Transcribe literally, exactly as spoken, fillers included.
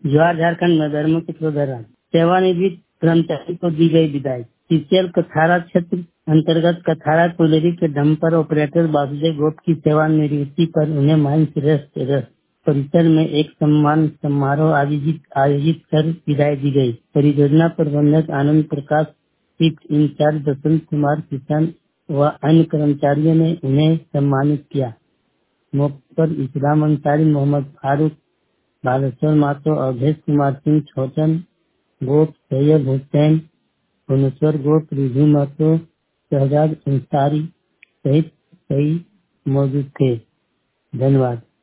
ज्वार झारखंड नगर में पित्रोधरा सेवानिवृत्त कर्मचारी को दी गई विदाई। सीसीएल कथारा क्षेत्र अंतर्गत कथारा कोयलरी के डंपर ऑपरेटर वासुदेव गोप की सेवानिवृत्ति पर उन्हें माइंस रेस्ट परिसर में एक सम्मान समारोह आयोजित आयोजित कर विदाई दी गई। परियोजना प्रबंधक आनंद प्रकाश, शिफ्ट इंचार्ज बसंत कुमार किशन व अन्य कर्मचारियों ने उन्हें सम्मानित किया। मौके पर इस्लाम अंसारी, मोहम्मद फारूक, बालेश्वर मातो, अवधेश कुमार सिंह, छोटन गोप, सैयद हुसैन, भुवनेश्वर गोप, रिजू मातो, शहजाद अंसारी सहित कई मौजूद थे। धन्यवाद।